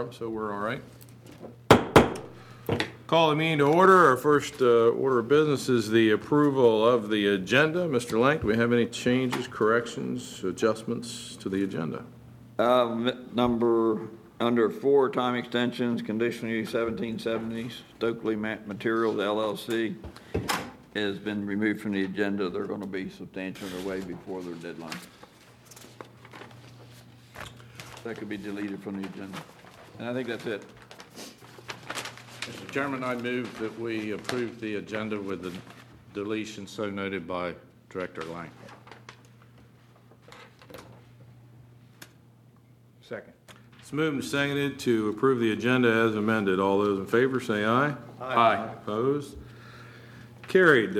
quorum, so we're all right. Call the meeting to order. Our first order of business is the approval of the agenda. Mr. Lang, do we have any changes, corrections, adjustments to the agenda? Under 4, time extensions, conditional use 1770, Stokely Materials LLC has been removed from the agenda. They're going to be substantially away before their deadline. That could be deleted from the agenda. And I think that's it. Mr. Chairman, I move that we approve the agenda with the deletion so noted by Director Lang. Second. It's moved and seconded to approve the agenda as amended. All those in favor say aye. Aye. Opposed? Carried.